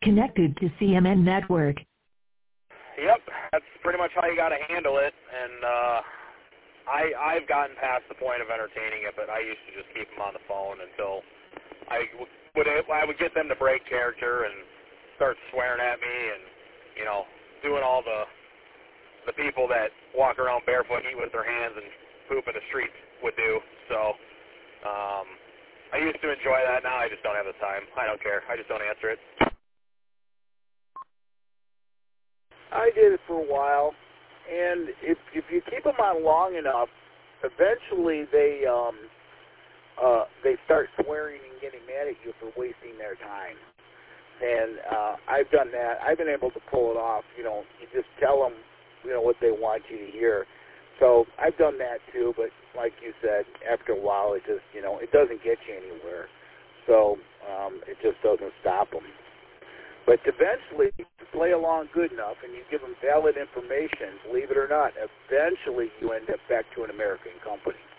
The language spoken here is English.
Connected to CMN Network. Yep, that's pretty much how you got to handle it. And I've gotten past the point of entertaining it, but I used to just keep them on the phone until I would get them to break character and start swearing at me and, you know, doing all the people that walk around barefoot, eat with their hands, and poop in the streets would do. So I used to enjoy that. Now I just don't have the time. I don't care. I just don't answer it. I did it for a while, and if you keep them on long enough, eventually they start swearing and getting mad at you for wasting their time. And I've done that. I've been able to pull it off. You know, you just tell them, you know, what they want you to hear. So I've done that too, but like you said, after a while it just, you know, it doesn't get you anywhere. So it just doesn't stop them. But eventually, if you play along good enough and you give them valid information, believe it or not, eventually you end up back to an American company.